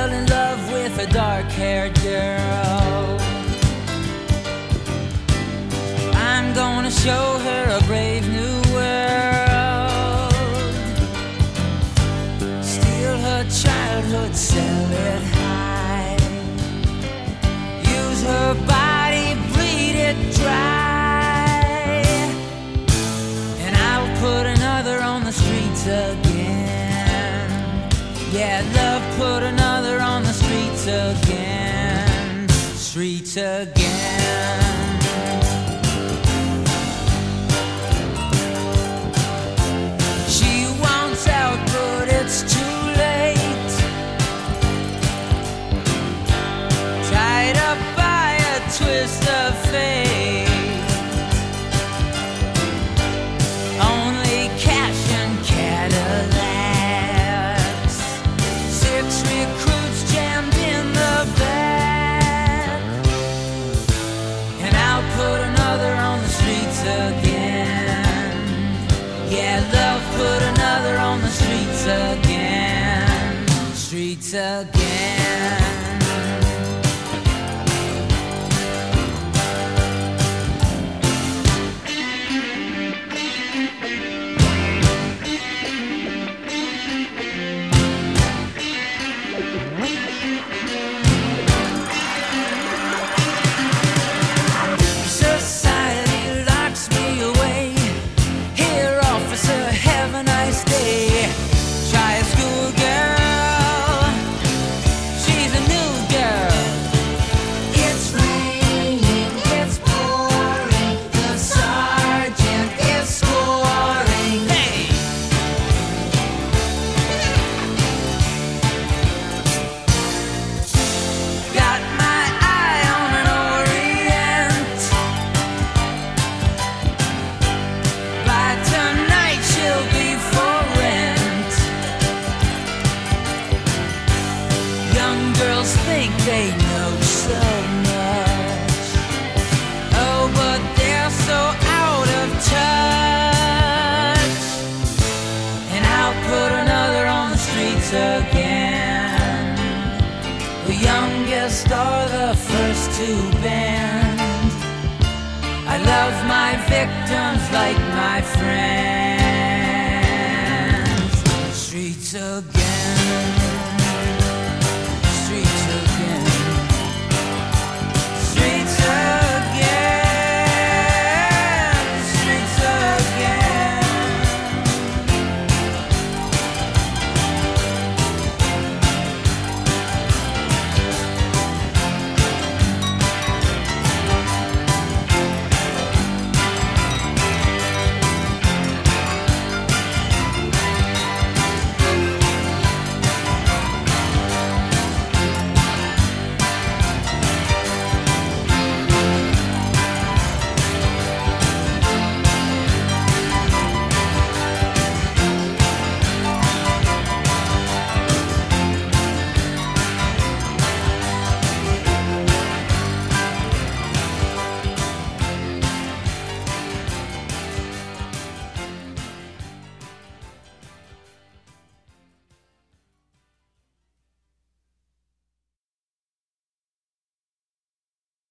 fell in love with a dark-haired girl. I'm gonna show her a brave new world. Steal her childhood, sell it high. Use her body, bleed it dry. And I'll put another on the streets again. Yeah, love put another on the streets again. Streets again. She wants out, but it's too late. Tied up by a twist of fate. Only cash and Cadillacs. 6 recruits jammed in the back. And I'll put another on the streets again. Yeah, love put another on the streets again. Streets again. Society locks me away. Here, officer, have a nice day. Try a schoolgirl. She's a new girl. It's raining, it's pouring. The sergeant is scoring. Hey! Got my eye on an Orient. By tonight she'll be for rent. Young girls think they know so much. Oh, but they're so out of touch. And I'll put another on the streets again. The youngest are the first to bend. I love my victims like my friends. Streets again.